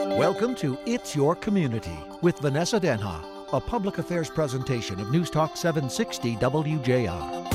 Welcome to It's Your Community with Vanessa Denha, a public affairs presentation of News Talk 760 WJR.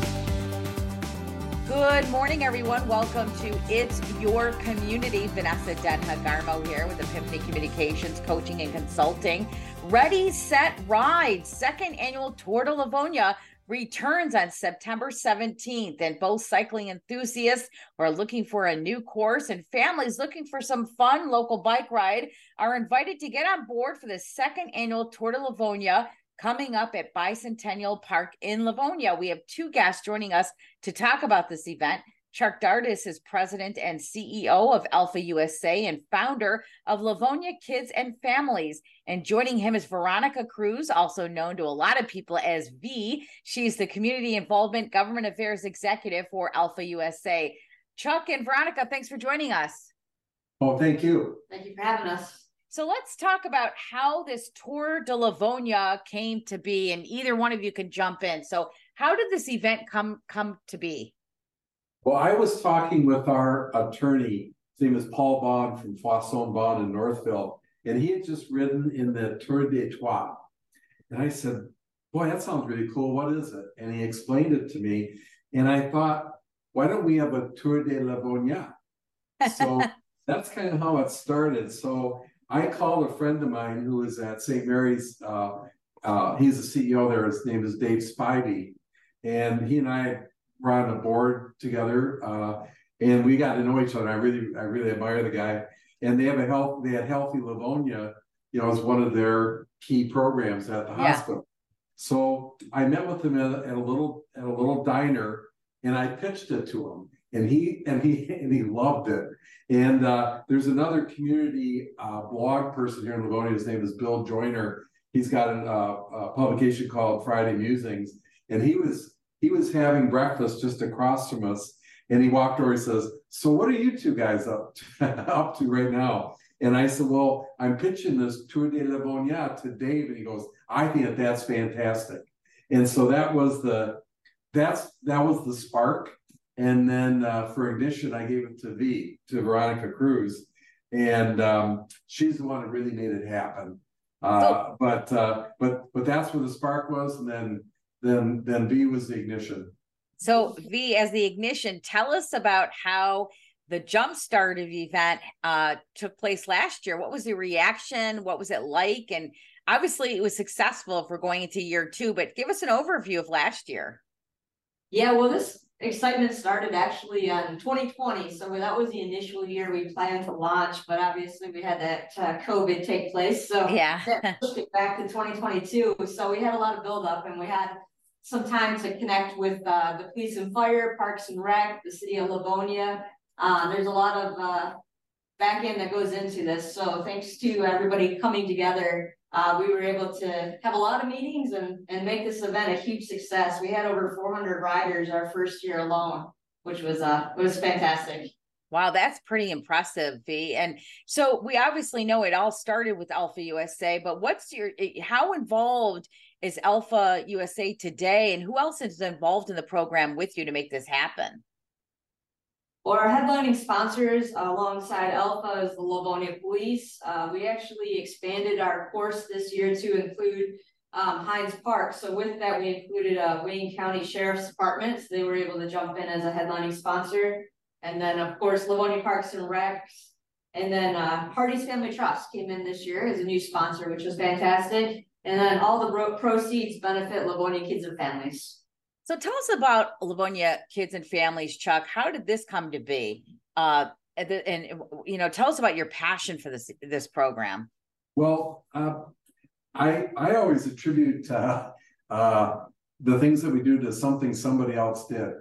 Good morning, everyone. Welcome to It's Your Community. Vanessa Denha Garmo here with Epiphany Communications, Coaching and Consulting. Ready, Set, Ride. Second annual Tour de Livonia returns on September 17th, and both cycling enthusiasts who are looking for a new course and families looking for some fun local bike ride are invited to get on board for the second annual Tour de Livonia coming up at Bicentennial Park in Livonia. We have two guests joining us to talk about this event. Chuck Dardis is president and CEO of Alpha USA and founder of Livonia Kids and Families. And joining him is Veronica Cruz, also known to a lot of people as V. She's the Community Involvement Government Affairs Executive for Alpha USA. Chuck and Veronica, thanks for joining us. Oh, thank you. Thank you for having us. So let's talk about how this Tour de Livonia came to be, and either one of you can jump in. So how did this event come to be? Well, I was talking with our attorney. His name is Paul Bond from Foisson Bond in Northville, and he had just ridden in the Tour des Trois. And I said, boy, that sounds really cool. What is it? And he explained it to me. And I thought, why don't we have a Tour de Livonia? So that's kind of how it started. So I called a friend of mine who is at St. Mary's. He's the CEO there. His name is Dave Spivey. And he and I were on a board together, and we got to know each other. I really admire the guy. And they had Healthy Livonia, as one of their key programs at the hospital. So I met with him at a little diner, and I pitched it to him, and he loved it. And there's another community blog person here in Livonia. His name is Bill Joyner. He's got a publication called Friday Musings, and he was having breakfast just across from us, and he walked over and says, so what are you two guys up to right now? And I said, well, I'm pitching this Tour de Livonia to Dave. And he goes, I think that's fantastic. And so that was the spark. And then for ignition, I gave it to Veronica Cruz. And she's the one that really made it happen. But that's where the spark was. And then V was the ignition. So V, as the ignition, tell us about how the jumpstart of the event took place last year. What was the reaction? What was it like? And obviously it was successful if we're going into year two, but give us an overview of last year. Yeah, well, this excitement started actually in 2020. So that was the initial year we planned to launch, but obviously we had that COVID take place. So that pushed it back to 2022. So we had a lot of buildup, and we had some time to connect with the police and fire, Parks and Rec, the city of Livonia. There's a lot of back end that goes into this. So thanks to everybody coming together, we were able to have a lot of meetings and make this event a huge success. We had over 400 riders our first year alone, which was fantastic. Wow, that's pretty impressive, V. And so we obviously know it all started with Alpha USA, but how involved is Alpha USA today, and who else is involved in the program with you to make this happen? Well, our headlining sponsors alongside Alpha is the Livonia Police. We actually expanded our course this year to include Hines Park. So with that, we included Wayne County Sheriff's Department. So they were able to jump in as a headlining sponsor. And then, of course, Livonia Parks and Recs. And then Hardy's Family Trust came in this year as a new sponsor, which was fantastic. And then all the proceeds benefit Livonia Kids and Families. So tell us about Livonia Kids and Families, Chuck. How did this come to be? And tell us about your passion for this program. Well, I always attribute the things that we do to something somebody else did.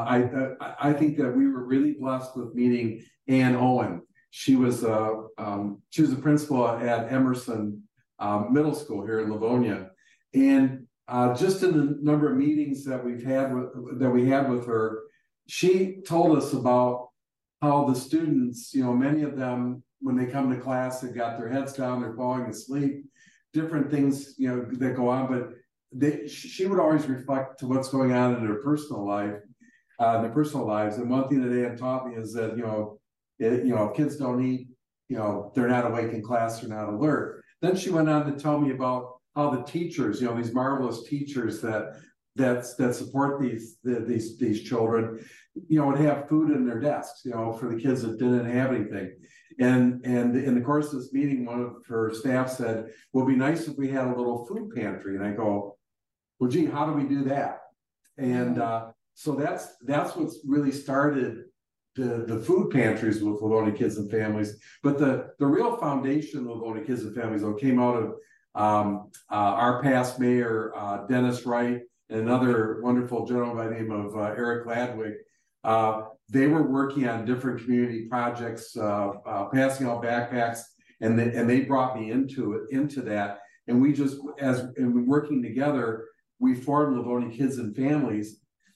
I think that we were really blessed with meeting Ann Owen. She was a principal at Emerson Middle School here in Livonia, and just in the number of meetings that we had with her, she told us about how the students, many of them, when they come to class, they've got their heads down, they're falling asleep, different things, that go on. But she would always reflect to what's going on in their personal lives. And one thing that Ann taught me is that, if kids don't eat, they're not awake in class, they're not alert. Then she went on to tell me about how the teachers, these marvelous teachers that support these children, would have food in their desks, for the kids that didn't have anything. And in the course of this meeting, one of her staff said, well, it'd be nice if we had a little food pantry. And I go, well, gee, how do we do that? And so that's what's really started the food pantries with Livonia Kids and Families. But the real foundation of Livonia Kids and Families, though, came out of our past mayor, Dennis Wright, and another wonderful gentleman by the name of Eric Gladwig. They were working on different community projects, passing out backpacks, and they brought me into that. And we just, and working together, we formed Livonia Kids and Families.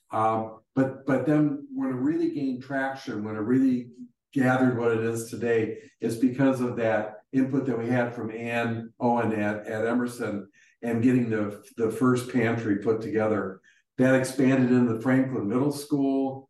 But then when it really gained traction, when it really gathered what it is today, it's because of that input that we had from Ann Owen at Emerson and getting the first pantry put together. That expanded into the Franklin Middle School.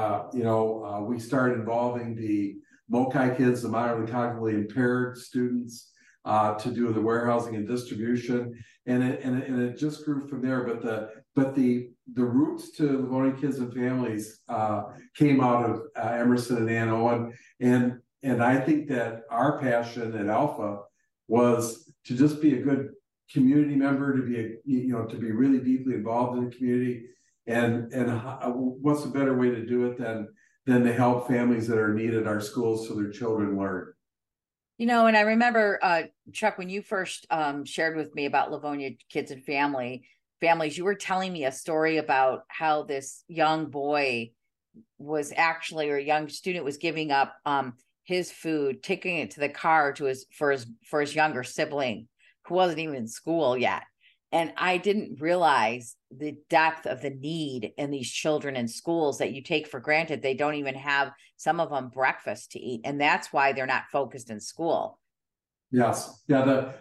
We started involving the MOCI kids, the moderately cognitively impaired students, to do the warehousing and distribution, and it just grew from there. But the roots to Livonia Kids and Families came out of Emerson and Ann Owen, and I think that our passion at Alpha was to just be a good community member, to be really deeply involved in the community, and what's a better way to do it than to help families that are needed our schools so their children learn. And I remember, Chuck, when you first shared with me about Livonia Kids and Families, you were telling me a story about how this young boy was actually, or a young student was giving up his food, taking it to the car for his younger sibling who wasn't even in school yet. And I didn't realize the depth of the need in these children in schools that you take for granted. They don't even have, some of them, breakfast to eat. And that's why they're not focused in school. Yes. Yeah.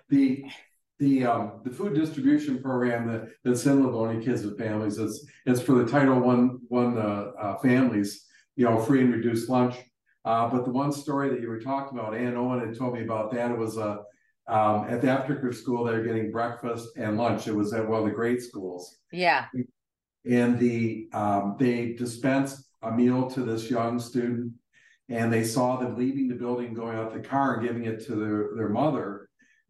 The food distribution program that's in Livonia Kids and Families is for the Title I families, free and reduced lunch. But the one story that you were talking about, Ann Owen had told me about that. It was at the after school, they were getting breakfast and lunch. It was at one of the grade schools. Yeah. And they dispensed a meal to this young student, and they saw them leaving the building, going out the car and giving it to their mother.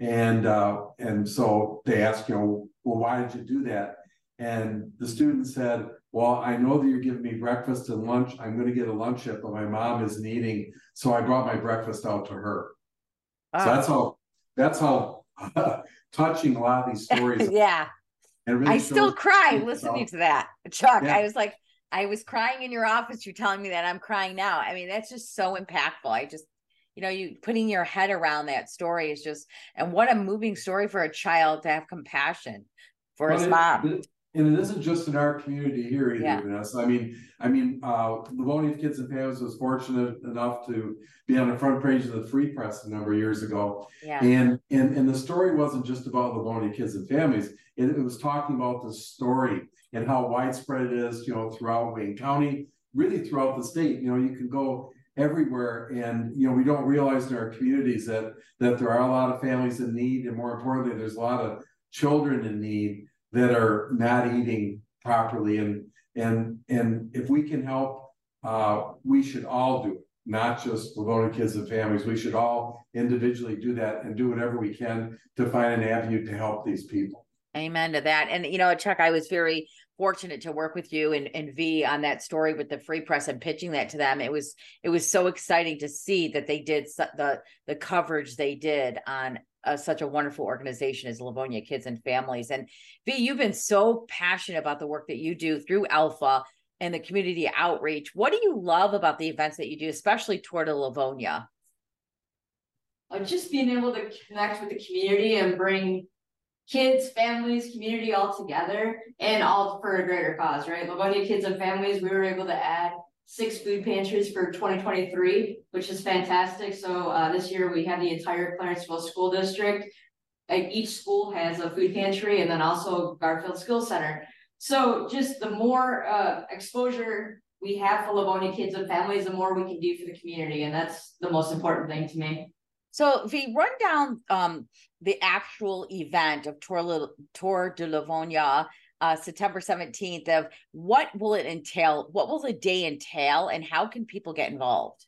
And so they asked, well, why did you do that? And the student said, well, I know that you're giving me breakfast and lunch. I'm going to get a lunch yet, but my mom isn't eating. So I brought my breakfast out to her. So that's how touching a lot of these stories. Yeah. Really I still cry listening to that, Chuck. Yeah. I was crying in your office. You're telling me that. I'm crying now. I mean, that's just so impactful. You putting your head around that story is just, and what a moving story for a child to have compassion for his mom. And it isn't just in our community here either, Vanessa. Livonia Kids and Families was fortunate enough to be on the front page of the Free Press a number of years ago. Yeah. And the story wasn't just about Livonia Kids and Families. It was talking about the story and how widespread it is, throughout Wayne County, really throughout the state. You can go everywhere, and we don't realize in our communities that there are a lot of families in need, and more importantly, there's a lot of children in need that are not eating properly, and if we can help, we should all do it, not just Livonia Kids and Families. We should all individually do that and do whatever we can to find an avenue to help these people. Amen to that. And Chuck, I was very fortunate to work with you and V on that story with the Free Press and pitching that to them. It was so exciting to see that they did the coverage they did on such a wonderful organization as Livonia Kids and Families. And V, you've been so passionate about the work that you do through Alpha and the community outreach. What do you love about the events that you do, especially toward Livonia? Just being able to connect with the community and bring kids, families, community all together, and all for a greater cause, right? Livonia Kids and Families, we were able to add 6 food pantries for 2023, which is fantastic. So this year we have the entire Clarenceville School District. Each school has a food pantry, and then also Garfield Skills Center. So just the more exposure we have for Livonia Kids and Families, the more we can do for the community, and that's the most important thing to me. So if we run down the actual event of Tour de Livonia, September 17th, of what will it entail? What will the day entail, and how can people get involved?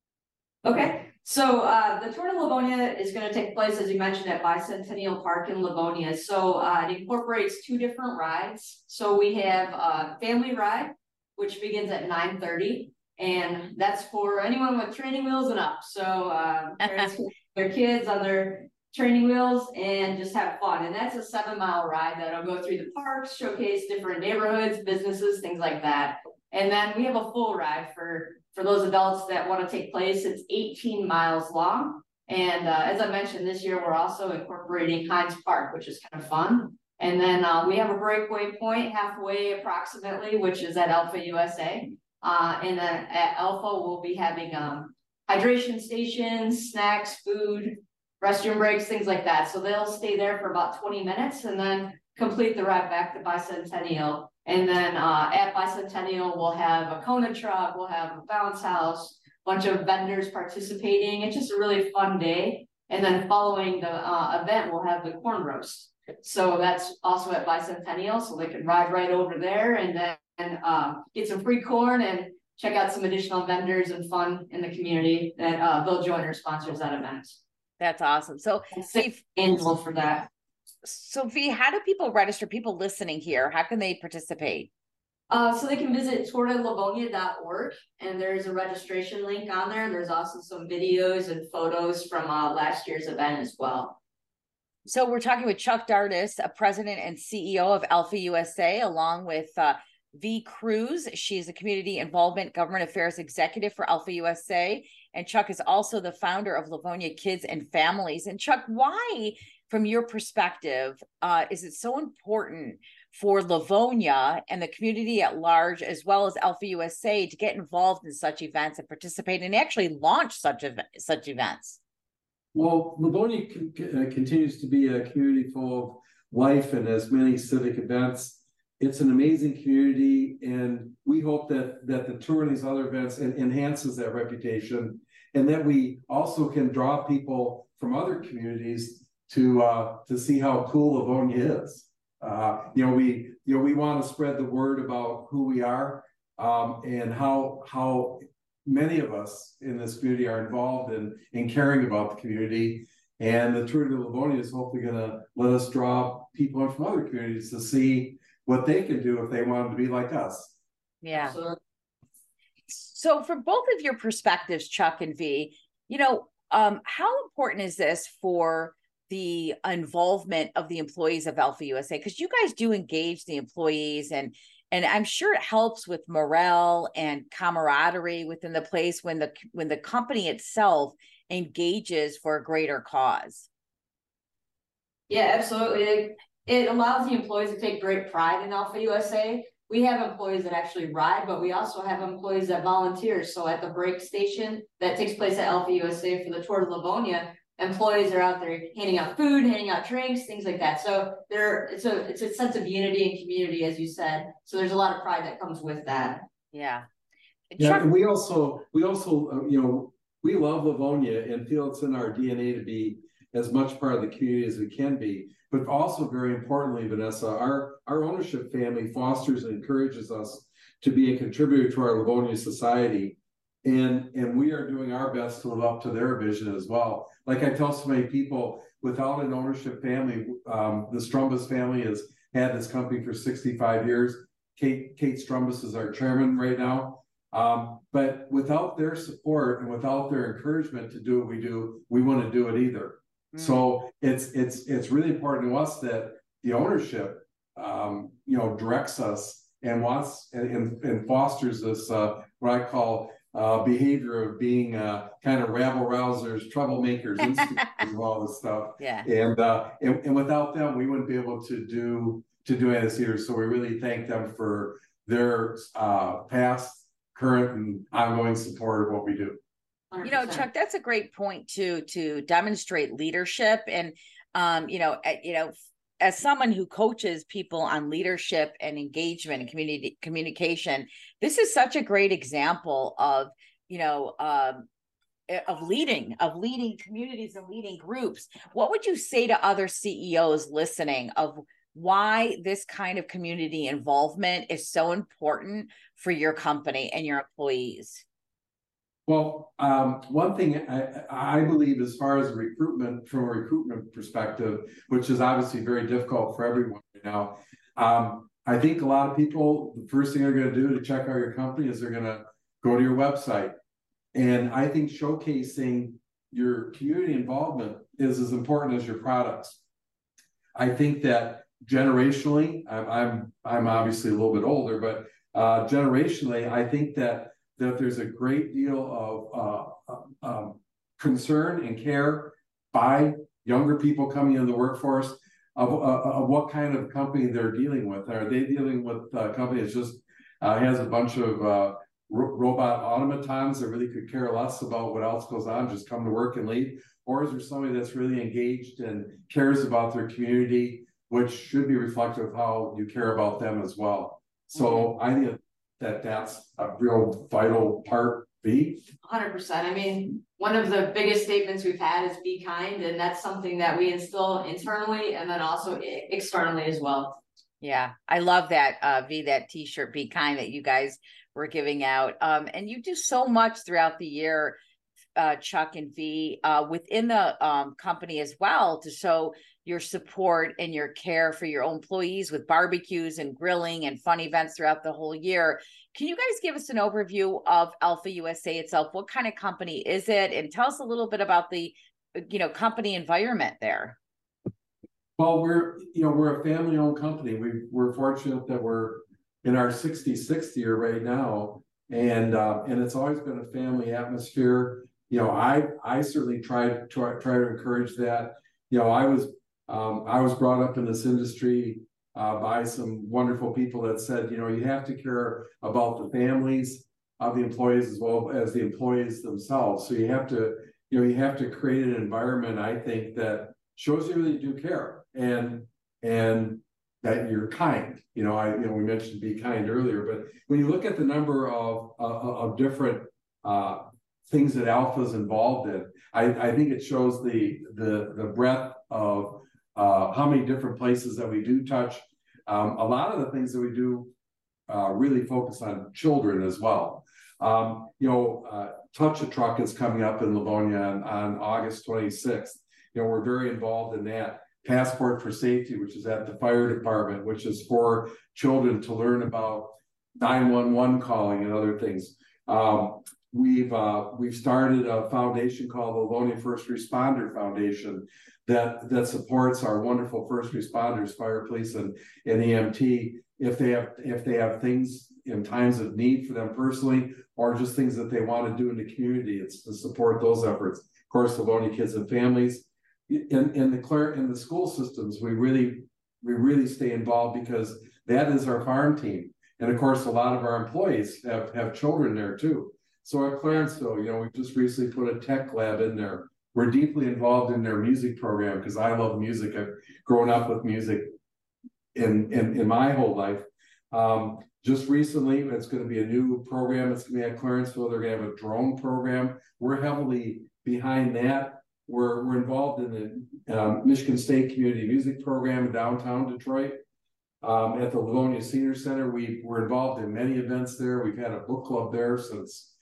Okay, so the Tour de Livonia is going to take place, as you mentioned, at Bicentennial Park in Livonia. So it incorporates 2 different rides. So we have a family ride, which begins at 9:30, and that's for anyone with training wheels and up. So parents can their kids on their training wheels and just have fun. And that's a 7-mile ride that'll go through the parks, showcase different neighborhoods, businesses, things like that. And then we have a full ride for those adults that want to take place. It's 18 miles long. And as I mentioned, this year, we're also incorporating Heinz Park, which is kind of fun. And then we have a breakaway point halfway approximately, which is at Alpha USA. And then at Alpha, we'll be having hydration stations, snacks, food, restroom breaks, things like that. So they'll stay there for about 20 minutes and then complete the ride back to Bicentennial. And then at Bicentennial, we'll have a Kona truck, we'll have a bounce house, a bunch of vendors participating. It's just a really fun day. And then following the event, we'll have the corn roast. So that's also at Bicentennial, so they can ride right over there and then get some free corn and check out some additional vendors and fun in the community that they'll join our sponsors that event. That's awesome. So annual for that. So V, how do people register? People listening here, how can they participate? So they can visit tourdelivonia.org, and there's a registration link on there. There's also some videos and photos from last year's event as well. So we're talking with Chuck Dardis, a president and CEO of Alpha USA, along with V. Cruz. She's a community involvement government affairs executive for Alpha USA. And Chuck is also the founder of Livonia Kids and Families. And Chuck, why, from your perspective, is it so important for Livonia and the community at large, as well as Alpha USA, to get involved in such events and participate and actually launch such events? Well, Livonia continues to be a community full of life and as many civic events. It's an amazing community, and we hope that the tour and these other events enhances that reputation, and that we also can draw people from other communities to see how cool Livonia is. We want to spread the word about who we are, and how many of us in this community are involved in caring about the community. And the Tour de Livonia is hopefully going to let us draw people from other communities to see what they can do if they wanted to be like us. Yeah. So from both of your perspectives, Chuck and V, how important is this for the involvement of the employees of Alpha USA? Because you guys do engage the employees, and I'm sure it helps with morale and camaraderie within the place when the company itself engages for a greater cause. Yeah, absolutely. It allows the employees to take great pride in Alpha USA. We have employees that actually ride, but we also have employees that volunteer. So at the break station that takes place at Alpha USA for the Tour de Livonia, employees are out there handing out food, handing out drinks, things like that. So it's a sense of unity and community, as you said. So there's a lot of pride that comes with that. Yeah. Yeah, and we also we love Livonia and feel it's in our DNA to be as much part of the community as we can be. But also, very importantly, Vanessa, our ownership family fosters and encourages us to be a contributor to our Livonia society. And we are doing our best to live up to their vision as well. Like I tell so many people, without an ownership family, the Strumbus family has had this company for 65 years. Kate Strumbus is our chairman right now. But without their support and without their encouragement to do what we do, we wouldn't do it either. So it's really important to us that the ownership, directs us and wants and fosters this what I call behavior of being kind of rabble rousers, troublemakers, instigators of all this stuff. Yeah. And without them, we wouldn't be able to do any of this here. So we really thank them for their past, current, and ongoing support of what we do. 100%. Chuck, that's a great point to demonstrate leadership. And, as someone who coaches people on leadership and engagement and community communication, this is such a great example of, of leading communities and leading groups. What would you say to other CEOs listening of why this kind of community involvement is so important for your company and your employees? Well, one thing I believe, as far as recruitment, from a recruitment perspective, which is obviously very difficult for everyone right now, I think a lot of people, the first thing they're going to do to check out your company is they're going to go to your website. And I think showcasing your community involvement is as important as your products. I think that generationally, I'm obviously a little bit older, but generationally, I think that there's a great deal of concern and care by younger people coming into the workforce of what kind of company they're dealing with. Are they dealing with a company that just has a bunch of robot automatons that really could care less about what else goes on, just come to work and leave? Or is there somebody that's really engaged and cares about their community, which should be reflective of how you care about them as well? So I think that's a real vital part, B. 100%. I mean, one of the biggest statements we've had is be kind, and that's something that we instill internally and then also externally as well. Yeah, I love that, V, that t-shirt, be kind, that you guys were giving out. And you do so much throughout the year, Chuck and V, within the company as well, to show your support and your care for your employees with barbecues and grilling and fun events throughout the whole year. Can you guys give us an overview of Alpha USA itself? What kind of company is it? And tell us a little bit about the, company environment there. Well, we're a family-owned company. We're fortunate that we're in our 66th year right now, and it's always been a family atmosphere. I certainly try to encourage that. I was brought up in this industry by some wonderful people that said, you have to care about the families of the employees as well as the employees themselves. So you have to create an environment, I think, that shows you really do care and that you're kind. We mentioned be kind earlier, but when you look at the number of different things that Alpha is involved in, I think it shows the breadth of how many different places that we do touch. A lot of the things that we do really focus on children as well. Touch a Truck is coming up in Livonia on August 26th. We're very involved in that. Passport for Safety, which is at the fire department, which is for children to learn about 911 calling and other things. We've started a foundation called the Livonia First Responder Foundation that supports our wonderful first responders, fire, police, and EMT, if they have things in times of need for them personally, or just things that they want to do in the community. It's to support those efforts. Of course, Livonia Kids and Families. In the school systems, we really stay involved because that is our farm team. And of course, a lot of our employees have children there too. So at Clarenceville, we just recently put a tech lab in there. We're deeply involved in their music program because I love music. I've grown up with music in my whole life. Just recently, it's going to be a new program. It's going to be at Clarenceville. They're going to have a drone program. We're heavily behind that. We're involved in the Michigan State Community Music Program in downtown Detroit. At the Livonia Senior Center, we're involved in many events there. We've had a book club there since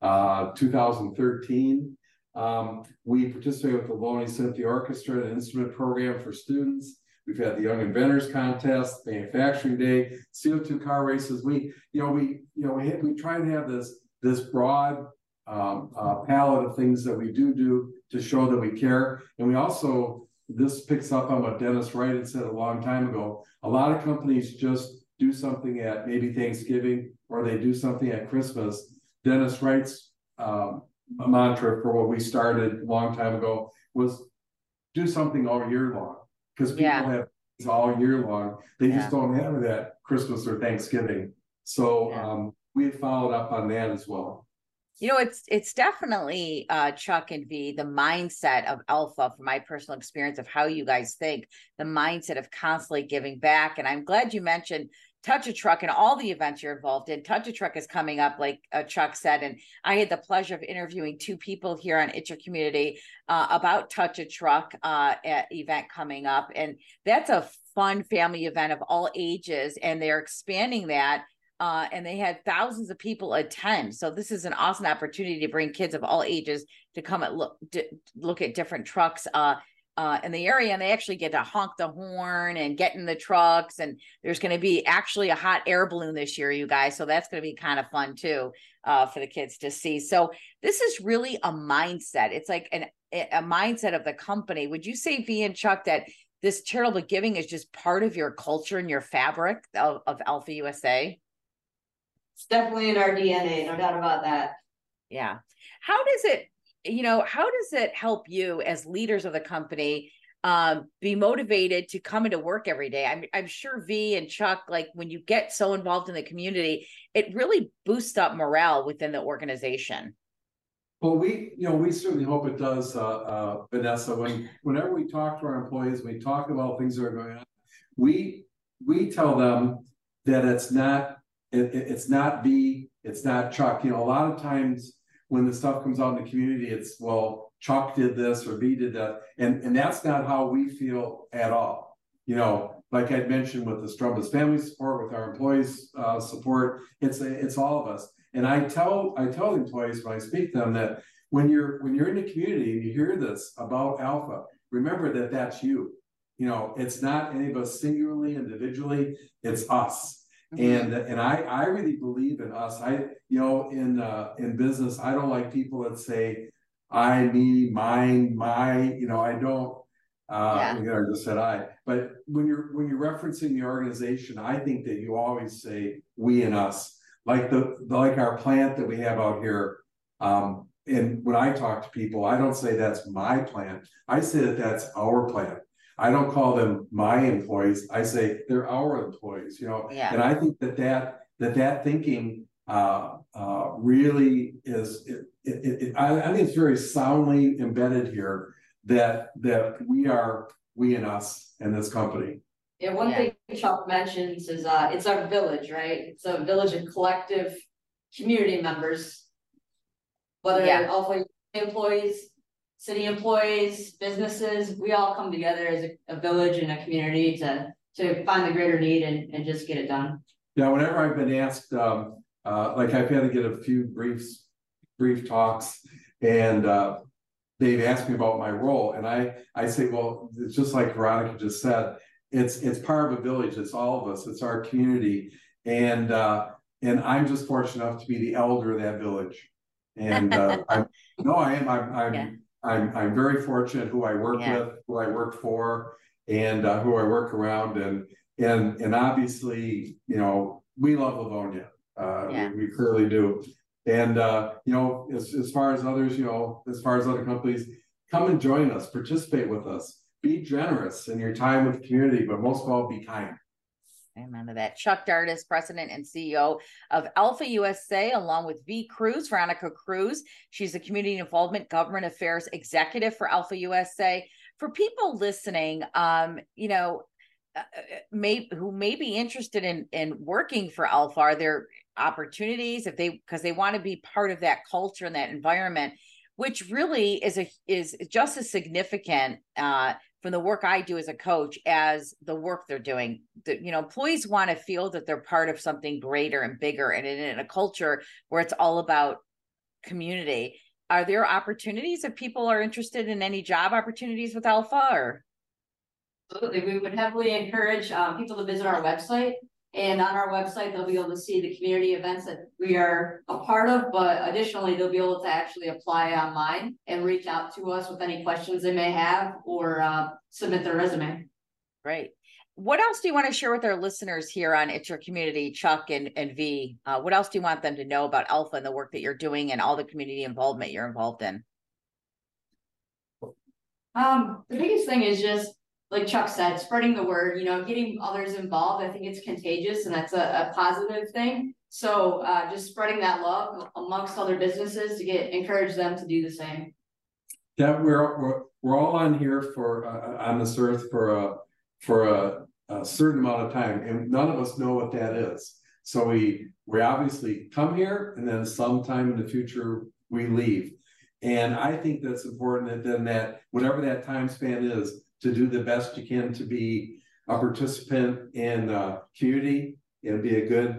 2013. We participate with the Livonia Symphony Orchestra, an instrument program for students. We've had the Young Inventors Contest, Manufacturing Day, CO2 car races. We try and have this broad palette of things that we do to show that we care. And we also, this picks up on what Dennis Wright had said a long time ago. A lot of companies just do something at maybe Thanksgiving or they do something at Christmas. Dennis Wright's mantra for what we started a long time ago was do something all year long, because people have things all year long. They just don't have it at Christmas or Thanksgiving. So we had followed up on that as well. It's definitely, Chuck and V, the mindset of Alpha, from my personal experience of how you guys think, the mindset of constantly giving back. And I'm glad you mentioned Touch a Truck and all the events you're involved in. Touch a Truck is coming up, like Chuck said, and I had the pleasure of interviewing 2 people here on It's Your Community about Touch a Truck event coming up, and that's a fun family event of all ages, and they're expanding that. And they had thousands of people attend. So this is an awesome opportunity to bring kids of all ages to come and look at different trucks in the area, and they actually get to honk the horn and get in the trucks. And there's going to be actually a hot air balloon this year, you guys. So that's going to be kind of fun too for the kids to see. So this is really a mindset. It's like a mindset of the company. Would you say, V and Chuck, that this charitable giving is just part of your culture and your fabric of Alpha USA? It's definitely in our DNA, no doubt about that. Yeah. How does it help you as leaders of the company be motivated to come into work every day? I'm sure V and Chuck, like when you get so involved in the community, it really boosts up morale within the organization. Well, we certainly hope it does, Vanessa. Whenever we talk to our employees, we talk about things that are going on, we tell them that it's not V, it's not Chuck. A lot of times when the stuff comes out in the community, it's, well, Chuck did this or V did that. And that's not how we feel at all. Like I'd mentioned with the Strumbus family support, with our employees support, it's all of us. And I tell the employees when I speak to them that when you're in the community and you hear this about Alpha, remember that that's you. It's not any of us singularly, individually, it's us. Mm-hmm. And I really believe in us. In business, I don't like people that say I, me, mine, my. I don't. I just said I. But when you're referencing the organization, I think that you always say we and us, like our plant that we have out here. And when I talk to people, I don't say that's my plant. I say that that's our plant. I don't call them my employees. I say they're our employees, Yeah. And I think that thinking really is. I think it's very soundly embedded here that we and us in this company. Yeah, one thing Chuck mentions is it's our village, right? It's a village of collective community members, whether Alpha employees, city employees, businesses, we all come together as a village and a community to find the greater need and just get it done. Yeah, whenever I've been asked, like I've had to get a few brief talks, and they've asked me about my role, and I say, well, it's just like Veronica just said, it's part of a village, it's all of us, it's our community, and I'm just fortunate enough to be the elder of that village, and I'm very fortunate who I work with, who I work for, and who I work around, and obviously, we love Livonia. We clearly do. And as far as others, as far as other companies, come and join us, participate with us, be generous in your time with the community, but most of all, be kind. Amen to that. Chuck Dardis, President and CEO of Alpha USA, along with V. Cruz, Veronica Cruz. She's the Community Involvement Government Affairs Executive for Alpha USA. For people listening, who may be interested in working for Alpha, are there opportunities because they want to be part of that culture and that environment, which really is just as significant from the work I do as a coach as the work they're doing. Employees want to feel that they're part of something greater and bigger, and in a culture where it's all about community. Are there opportunities if people are interested in any job opportunities with Alpha? Or absolutely, we would heavily encourage people to visit our website. And on our website, they'll be able to see the community events that we are a part of, but additionally, they'll be able to actually apply online and reach out to us with any questions they may have or submit their resume. Great. What else do you want to share with our listeners here on It's Your Community, Chuck and V? What else do you want them to know about Alpha and the work that you're doing and all the community involvement you're involved in? The biggest thing is just, like Chuck said, spreading the word, getting others involved. I think it's contagious, and that's a positive thing. So just spreading that love amongst other businesses to encourage them to do the same. Yeah, we're all on here on this earth for a certain amount of time, and none of us know what that is. So we obviously come here, and then sometime in the future we leave. And I think that's important that whatever that time span is, to do the best you can to be a participant in community and be a good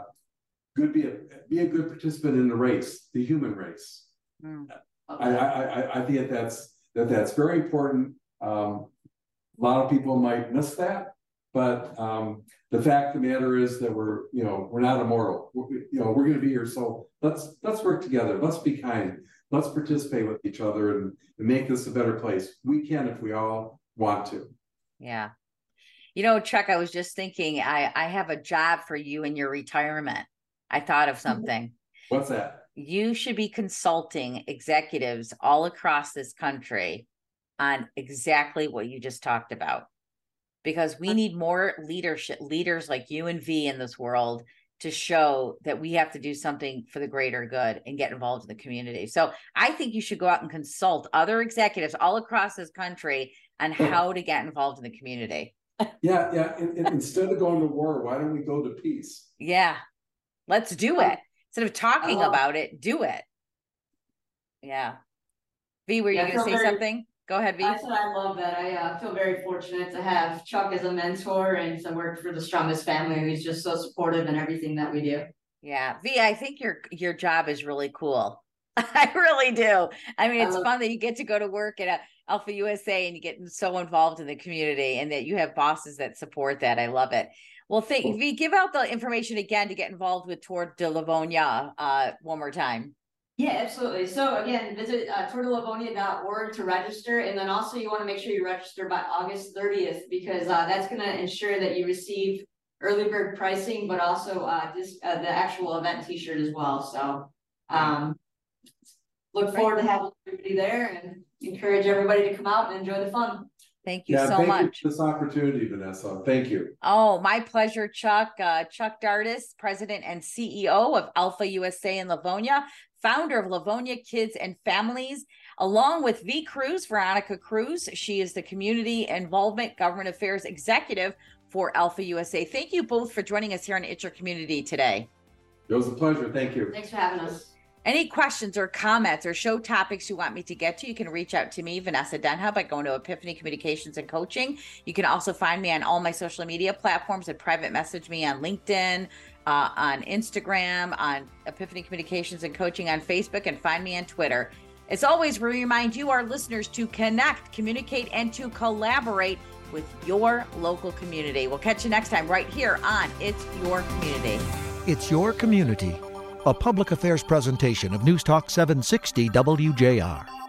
participant in the race, the human race. I think that's very important. A lot of people might miss that, but the fact of the matter is that we're not immortal. We're going to be here, so let's work together. Let's be kind. Let's participate with each other and make this a better place. We can if we all want to. Yeah. Chuck, I was just thinking, I have a job for you in your retirement. I thought of something. What's that? You should be consulting executives all across this country on exactly what you just talked about, because we need more leaders like you and V in this world to show that we have to do something for the greater good and get involved in the community. So I think you should go out and consult other executives all across this country on how to get involved in the community. Yeah. And instead of going to war, why don't we go to peace? Yeah. Let's do it. Instead of talking about it, do it. Yeah. V, were you going to say something? Go ahead, V. I said I love that. I feel very fortunate to have Chuck as a mentor and to work for the Stromness family, who's just so supportive in everything that we do. Yeah. V, I think your job is really cool. I really do. I mean, it's fun that you get to go to work at Alpha USA and you get so involved in the community, and that you have bosses that support that. I love it. Well, V, give out the information again to get involved with Tour de Livonia one more time. Yeah, absolutely. So again, visit tourdelavonia.org to register. And then also you want to make sure you register by August 30th, because that's going to ensure that you receive early bird pricing, but also the actual event t-shirt as well. So look forward to having everybody there and encourage everybody to come out and enjoy the fun. Thank you so much. Thank you for this opportunity, Vanessa. Thank you. Oh, my pleasure, Chuck. Chuck Dardis, President and CEO of Alpha USA in Livonia, founder of Livonia Kids and Families, along with V. Cruz, Veronica Cruz. She is the Community Involvement Government Affairs Executive for Alpha USA. Thank you both for joining us here on It's Your Community today. It was a pleasure. Thank you. Thanks for having us. Any questions or comments or show topics you want me to get to, you can reach out to me, Vanessa Denha, by going to Epiphany Communications and Coaching. You can also find me on all my social media platforms and private message me on LinkedIn, on Instagram, on Epiphany Communications and Coaching on Facebook, and find me on Twitter. As always, we remind you, our listeners, to connect, communicate, and to collaborate with your local community. We'll catch you next time right here on It's Your Community. It's Your Community, a public affairs presentation of News Talk 760 WJR.